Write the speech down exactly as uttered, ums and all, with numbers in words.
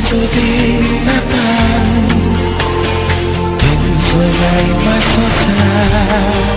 rồi tim nát tan, tình rồi ngày mai xót xa.